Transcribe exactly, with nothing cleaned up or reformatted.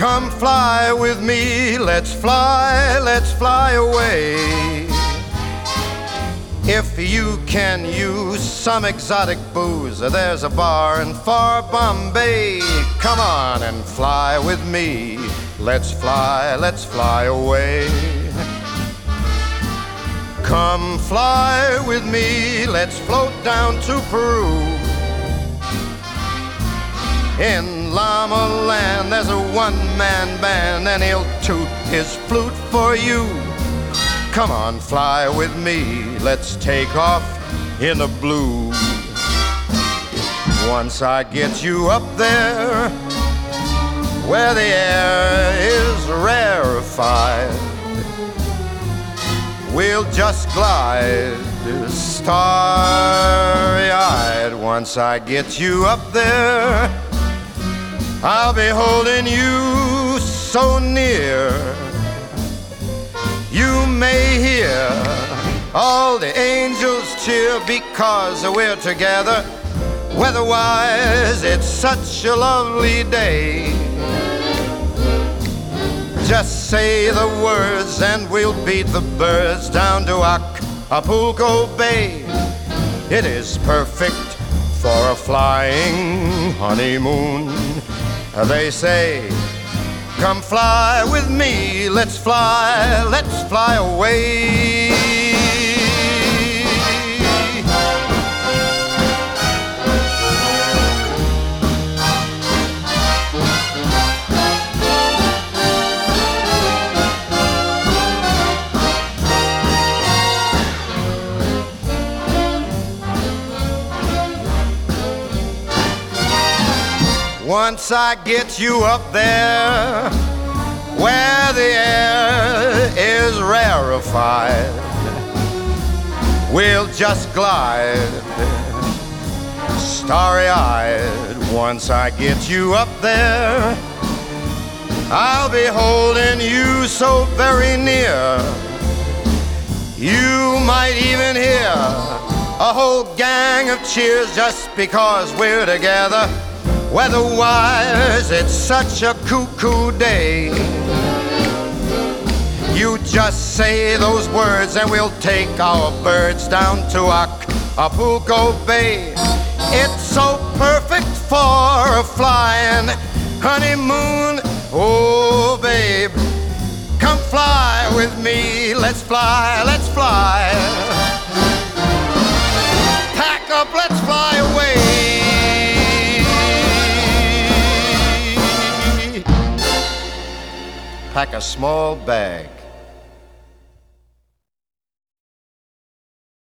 Come fly with me, let's fly, let's fly away. If you can use some exotic booze, there's a bar in far Bombay. Come on and fly with me, let's fly, let's fly away. Come fly with me, let's float down to Peru. In Llama Land there's a one-man band, and he'll toot his flute for you. Come on, fly with me, let's take off in the blue. Once I get you up there, where the air is rarefied, we'll just glide starry-eyed. Once I get you up there, I'll be holding you so near. You may hear all the angels cheer because we're together. Weather-wise, it's such a lovely day. Just say the words and we'll beat the birds down to Acapulco Bay. It is perfect for a flying honeymoon. They say, come fly with me, let's fly, let's fly away. Once I get you up there, where the air is rarefied, we'll just glide starry-eyed. Once I get you up there, I'll be holding you so very near. You might even hear a whole gang of cheers just because we're together. Weather-wise, it's such a cuckoo day. You just say those words and we'll take our birds down to Acapulco Bay. It's so perfect for a flying honeymoon. Oh, babe, come fly with me. Let's fly, let's fly. Pack up, let's fly away. Pack a small bag